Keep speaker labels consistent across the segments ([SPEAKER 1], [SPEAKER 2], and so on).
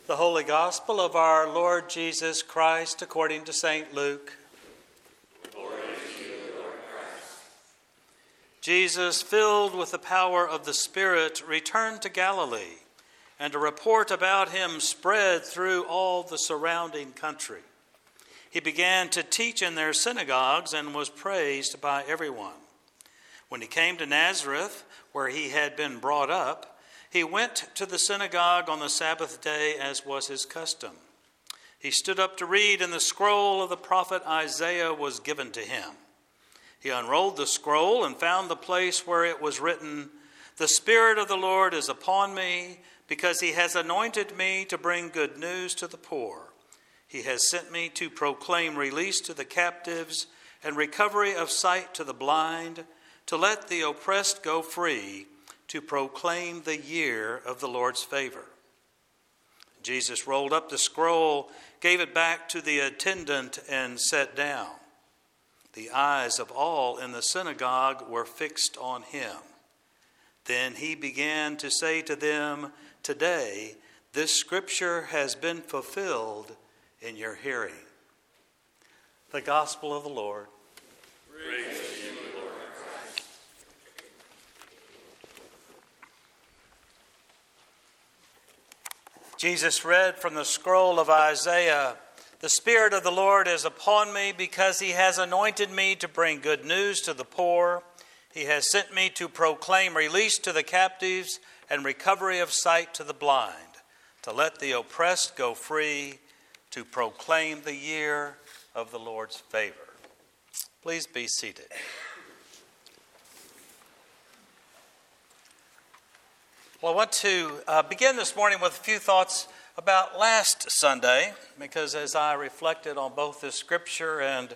[SPEAKER 1] The Holy Gospel of our Lord Jesus Christ according to St. Luke.
[SPEAKER 2] Glory to you, Lord Christ.
[SPEAKER 1] Jesus, filled with the power of the Spirit, returned to Galilee, and a report about him spread through all the surrounding country. He began to teach in their synagogues and was praised by everyone. When he came to Nazareth, where he had been brought up, he went to the synagogue on the Sabbath day, as was his custom. He stood up to read, and the scroll of the prophet Isaiah was given to him. He unrolled the scroll and found the place where it was written, "The Spirit of the Lord is upon me, because he has anointed me to bring good news to the poor. He has sent me to proclaim release to the captives and recovery of sight to the blind, to let the oppressed go free, to proclaim the year of the Lord's favor." Jesus rolled up the scroll, gave it back to the attendant, and sat down. The eyes of all in the synagogue were fixed on him. Then he began to say to them, "Today, this scripture has been fulfilled in your hearing." The Gospel of the Lord.
[SPEAKER 2] Praise to you, Lord Christ.
[SPEAKER 1] Jesus read from the scroll of Isaiah, "The Spirit of the Lord is upon me, because he has anointed me to bring good news to the poor. He has sent me to proclaim release to the captives and recovery of sight to the blind, to let the oppressed go free, to proclaim the year of the Lord's favor." Please be seated. Well, I want to begin this morning with a few thoughts about last Sunday, because as I reflected on both the scripture and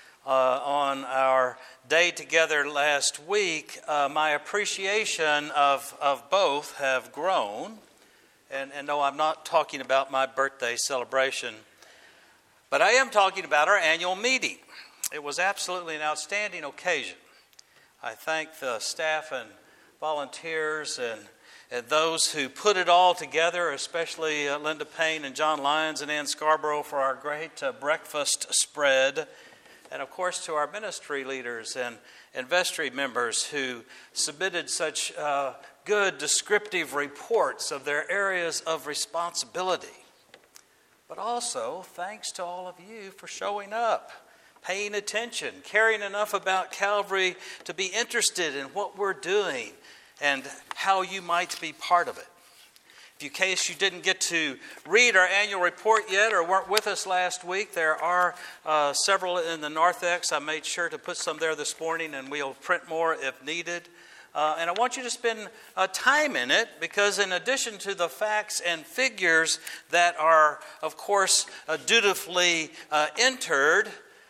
[SPEAKER 1] on our day together last week, my appreciation of both have grown. And no, I'm not talking about my birthday celebration, but I am talking about our annual meeting. It was absolutely an outstanding occasion. I thank the staff and volunteers and those who put it all together, especially Linda Payne and John Lyons and Ann Scarborough for our great breakfast spread. And of course to our ministry leaders and vestry members who submitted such good descriptive reports of their areas of responsibility. But also thanks to all of you for showing up, paying attention, caring enough about Calvary to be interested in what we're doing and how you might be part of it. In case you didn't get to read our annual report yet or weren't with us last week, there are several in the narthex. I made sure to put some there this morning, and we'll print more if needed. And I want you to spend time in it, because in addition to the facts and figures that are, of course, dutifully entered,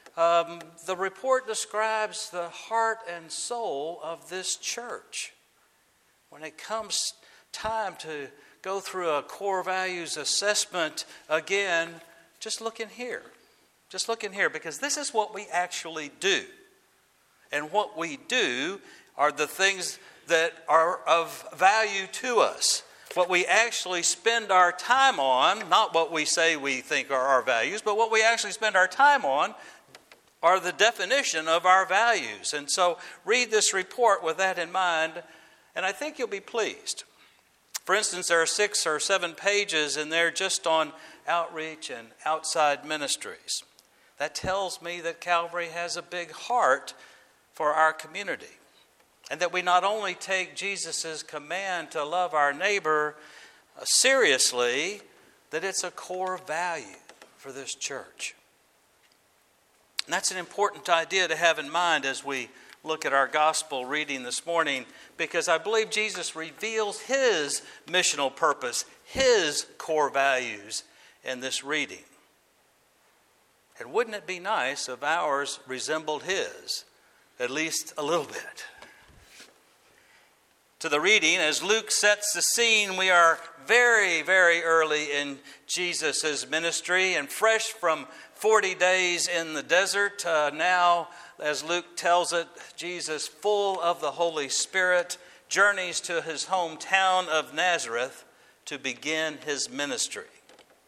[SPEAKER 1] the report describes the heart and soul of this church. When it comes time to go through a core values assessment again, just look in here. Just look in here, because this is what we actually do. And what we do are the things that are of value to us. What we actually spend our time on, not what we say we think are our values, but what we actually spend our time on are the definition of our values. And so read this report with that in mind, and I think you'll be pleased. For instance, there are 6 or 7 pages in there just on outreach and outside ministries. That tells me that Calvary has a big heart for our community, and that we not only take Jesus' command to love our neighbor seriously, that it's a core value for this church. And that's an important idea to have in mind as we look at our gospel reading this morning, because I believe Jesus reveals his missional purpose, his core values in this reading. And wouldn't it be nice if ours resembled his, at least a little bit? To the reading, as Luke sets the scene, we are very, very early in Jesus' ministry and fresh from 40 days in the desert. Now, as Luke tells it, Jesus, full of the Holy Spirit, journeys to his hometown of Nazareth to begin his ministry.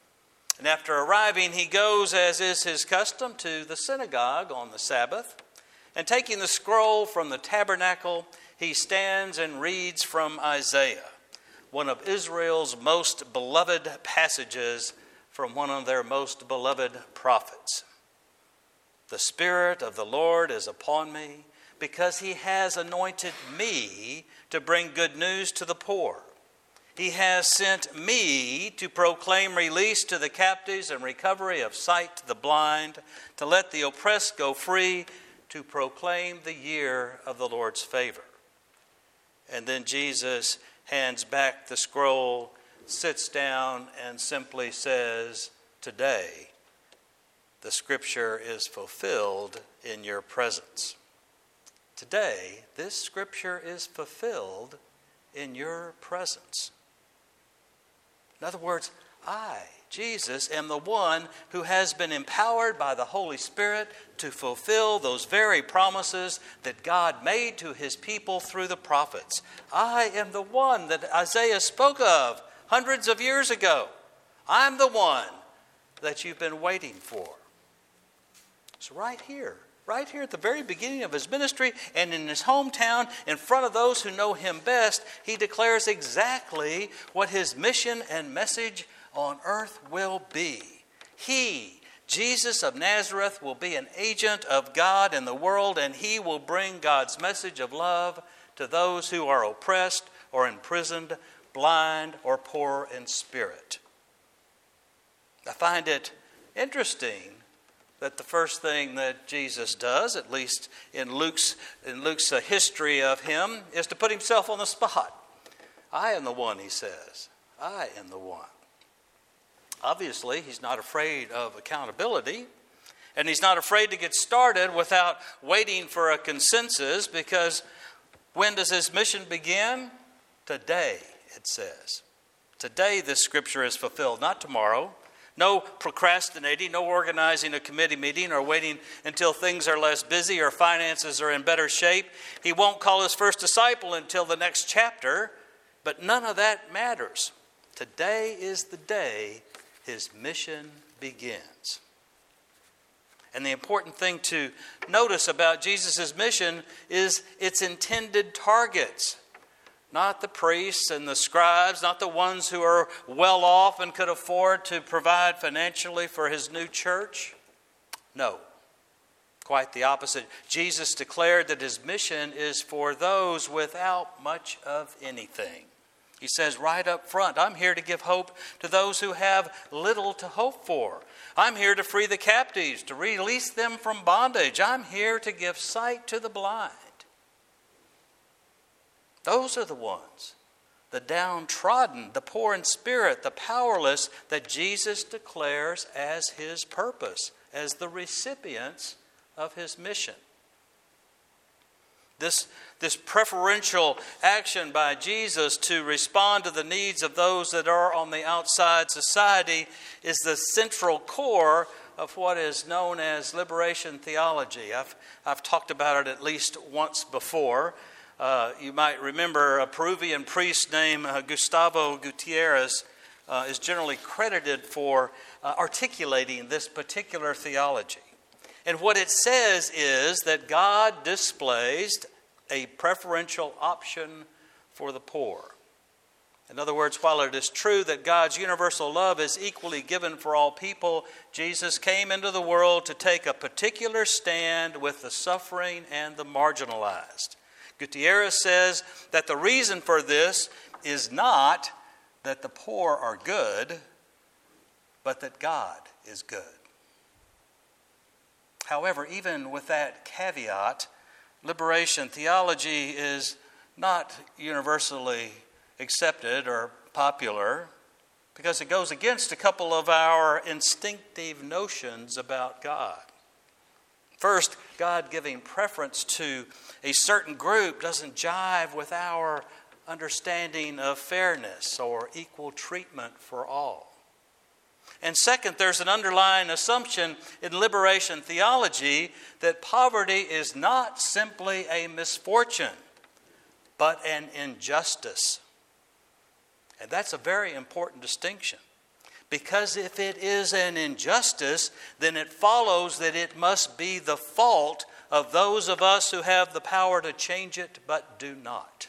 [SPEAKER 1] And after arriving, he goes, as is his custom, to the synagogue on the Sabbath. And taking the scroll from the tabernacle, he stands and reads from Isaiah, one of Israel's most beloved passages from one of their most beloved prophets. The Spirit of the Lord is upon me, because he has anointed me to bring good news to the poor. He has sent me to proclaim release to the captives and recovery of sight to the blind, to let the oppressed go free, to proclaim the year of the Lord's favor. And then Jesus hands back the scroll, sits down, and simply says, "Today, the scripture is fulfilled in your presence." Today, this scripture is fulfilled in your presence. In other words, I, Jesus, am the one who has been empowered by the Holy Spirit to fulfill those very promises that God made to his people through the prophets. I am the one that Isaiah spoke of hundreds of years ago. I'm the one that you've been waiting for. So right here at the very beginning of his ministry and in his hometown, in front of those who know him best, he declares exactly what his mission and message on earth will be. He, Jesus of Nazareth, will be an agent of God in the world, and he will bring God's message of love to those who are oppressed or imprisoned, blind or poor in spirit. I find it interesting that the first thing that Jesus does, at least in Luke's history of him, is to put himself on the spot. I am the one, he says. I am the one. Obviously, he's not afraid of accountability, and he's not afraid to get started without waiting for a consensus, because when does his mission begin? Today, it says. Today this scripture is fulfilled, not tomorrow. No procrastinating, no organizing a committee meeting or waiting until things are less busy or finances are in better shape. He won't call his first disciple until the next chapter, but none of that matters. Today is the day his mission begins. And the important thing to notice about Jesus' mission is its intended targets. Not the priests and the scribes, not the ones who are well off and could afford to provide financially for his new church. No, quite the opposite. Jesus declared that his mission is for those without much of anything. He says right up front, I'm here to give hope to those who have little to hope for. I'm here to free the captives, to release them from bondage. I'm here to give sight to the blind. Those are the ones, the downtrodden, the poor in spirit, the powerless, that Jesus declares as his purpose, as the recipients of his mission. This preferential action by Jesus to respond to the needs of those that are on the outside society is the central core of what is known as liberation theology. I've talked about it at least once before. You might remember a Peruvian priest named Gustavo Gutierrez is generally credited for articulating this particular theology. And what it says is that God displays a preferential option for the poor. In other words, while it is true that God's universal love is equally given for all people, Jesus came into the world to take a particular stand with the suffering and the marginalized. Gutierrez says that the reason for this is not that the poor are good, but that God is good. However, even with that caveat, liberation theology is not universally accepted or popular because it goes against a couple of our instinctive notions about God. First, God giving preference to a certain group doesn't jive with our understanding of fairness or equal treatment for all. And second, there's an underlying assumption in liberation theology that poverty is not simply a misfortune, but an injustice. And that's a very important distinction. Because if it is an injustice, then it follows that it must be the fault of those of us who have the power to change it but do not.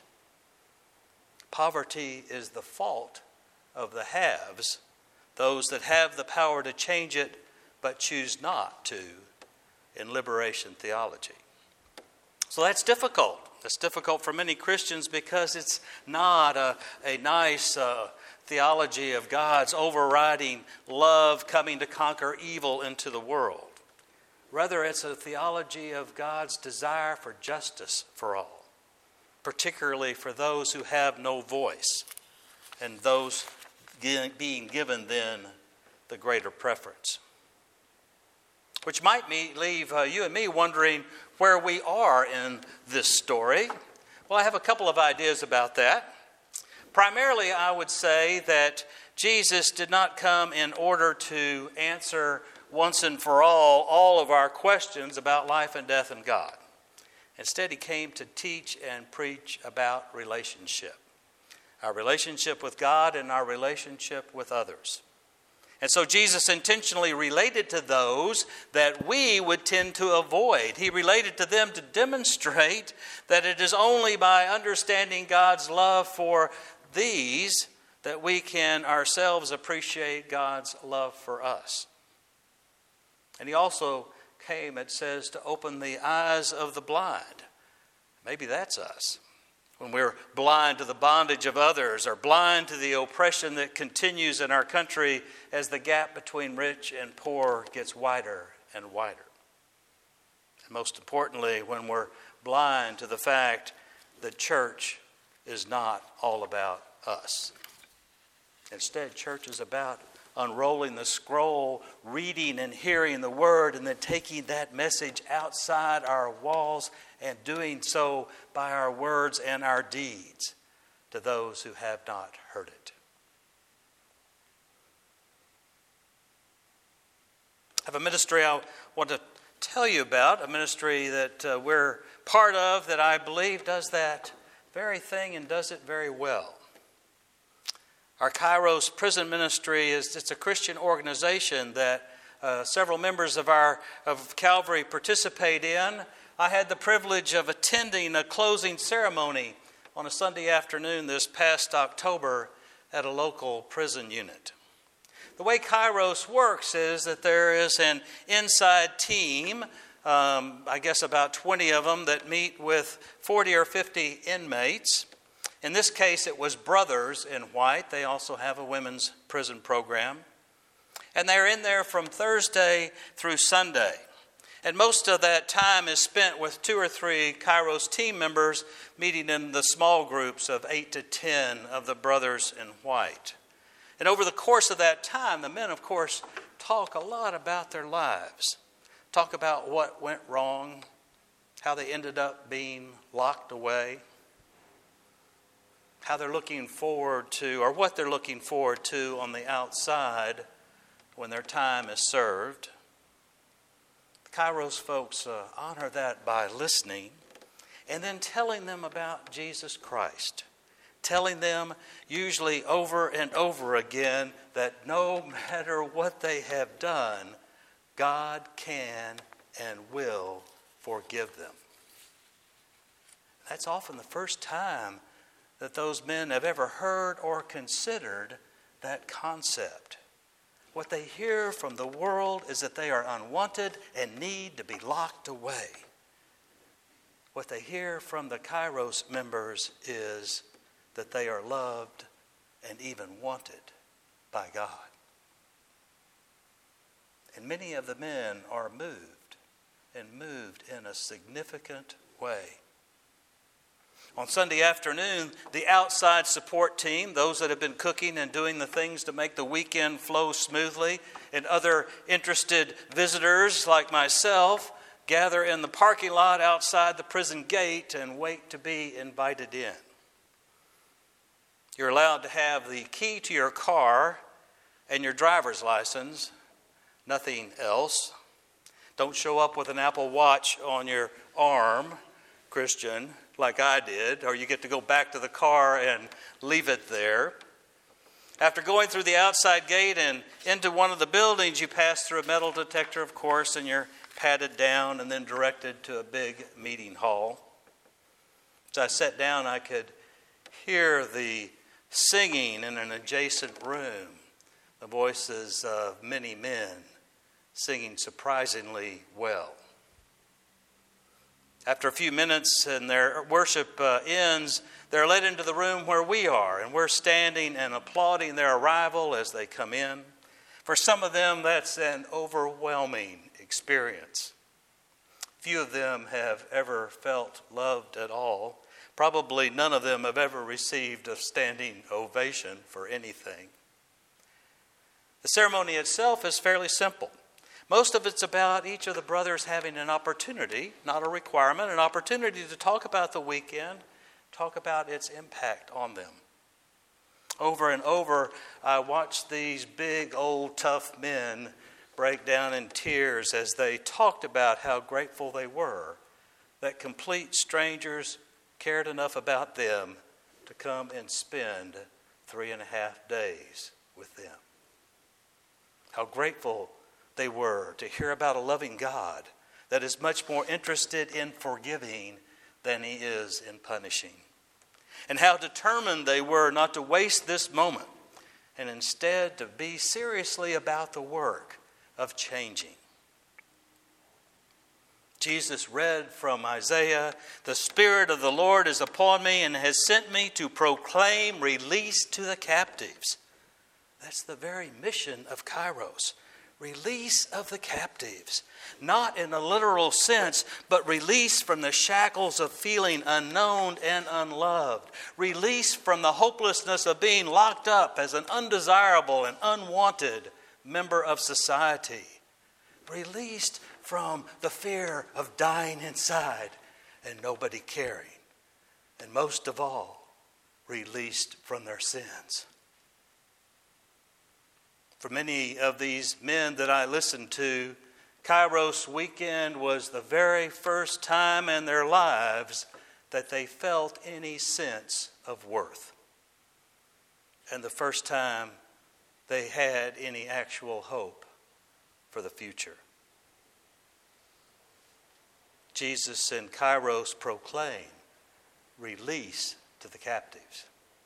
[SPEAKER 1] Poverty is the fault of the haves, those that have the power to change it but choose not to, in liberation theology. So that's difficult. It's difficult for many Christians because it's not a nice theology of God's overriding love coming to conquer evil into the world. Rather, it's a theology of God's desire for justice for all, particularly for those who have no voice and those being given then the greater preference. Which might leave you and me wondering where we are in this story. Well, I have a couple of ideas about that. Primarily, I would say that Jesus did not come in order to answer once and for all of our questions about life and death and God. Instead, he came to teach and preach about relationship. Our relationship with God and our relationship with others. And so Jesus intentionally related to those that we would tend to avoid. He related to them to demonstrate that it is only by understanding God's love for these that we can ourselves appreciate God's love for us. And he also came, it says, to open the eyes of the blind. Maybe that's us. When we're blind to the bondage of others or blind to the oppression that continues in our country as the gap between rich and poor gets wider and wider. And most importantly, when we're blind to the fact that church is not all about us. Instead, church is about unrolling the scroll, reading and hearing the word, and then taking that message outside our walls and doing so by our words and our deeds to those who have not heard it. I have a ministry I want to tell you about, a ministry that we're part of that I believe does that very thing and does it very well. Our Kairos Prison Ministry it's a Christian organization that several members of Calvary participate in. I had the privilege of attending a closing ceremony on a Sunday afternoon this past October at a local prison unit. The way Kairos works is that there is an inside team, I guess about 20 of them, that meet with 40 or 50 inmates. In this case, it was Brothers in White. They also have a women's prison program. And they're in there from Thursday through Sunday. And most of that time is spent with 2 or 3 Kairos team members meeting in the small groups of 8 to 10 of the Brothers in White. And over the course of that time, the men, of course, talk a lot about their lives. Talk about what went wrong, how they ended up being locked away, how they're looking forward to, or what they're looking forward to on the outside when their time is served. The Kairos folks honor that by listening and then telling them about Jesus Christ. Telling them, usually over and over again, that no matter what they have done, God can and will forgive them. That's often the first time that those men have ever heard or considered that concept. What they hear from the world is that they are unwanted and need to be locked away. What they hear from the Kairos members is that they are loved and even wanted by God. And many of the men are moved in a significant way. On Sunday afternoon, the outside support team, those that have been cooking and doing the things to make the weekend flow smoothly, and other interested visitors like myself, gather in the parking lot outside the prison gate and wait to be invited in. You're allowed to have the key to your car and your driver's license, nothing else. Don't show up with an Apple Watch on your arm, Christian, like I did, or you get to go back to the car and leave it there. After going through the outside gate and into one of the buildings, you pass through a metal detector, of course, and you're patted down and then directed to a big meeting hall. As I sat down, I could hear the singing in an adjacent room, the voices of many men singing surprisingly well. After a few minutes and their worship ends, they're led into the room where we are, and we're standing and applauding their arrival as they come in. For some of them, that's an overwhelming experience. Few of them have ever felt loved at all. Probably none of them have ever received a standing ovation for anything. The ceremony itself is fairly simple. Most of it's about each of the brothers having an opportunity, not a requirement, an opportunity to talk about the weekend, talk about its impact on them. Over and over, I watched these big, old, tough men break down in tears as they talked about how grateful they were that complete strangers cared enough about them to come and spend 3.5 days with them. How grateful they were to hear about a loving God that is much more interested in forgiving than he is in punishing. And how determined they were not to waste this moment and instead to be seriously about the work of changing. Jesus read from Isaiah, "The Spirit of the Lord is upon me and has sent me to proclaim release to the captives." That's the very mission of Kairos. Release of the captives. Not in a literal sense, but release from the shackles of feeling unknown and unloved. Release from the hopelessness of being locked up as an undesirable and unwanted member of society. Released from the fear of dying inside and nobody caring. And most of all, released from their sins. For many of these men that I listened to, Kairos weekend was the very first time in their lives that they felt any sense of worth. And the first time they had any actual hope for the future. Jesus and Kairos proclaim release to the captives.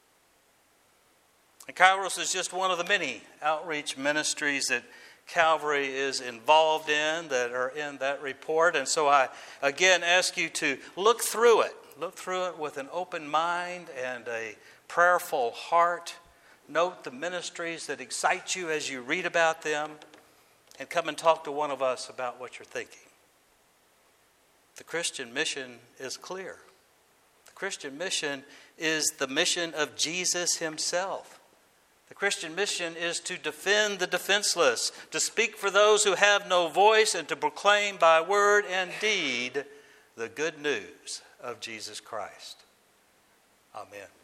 [SPEAKER 1] And Kairos is just one of the many outreach ministries that Calvary is involved in that are in that report. And so I again ask you to look through it. Look through it with an open mind and a prayerful heart. Note the ministries that excite you as you read about them. And come and talk to one of us about what you're thinking. The Christian mission is clear. The Christian mission is the mission of Jesus himself. The Christian mission is to defend the defenseless, to speak for those who have no voice, and to proclaim by word and deed the good news of Jesus Christ. Amen.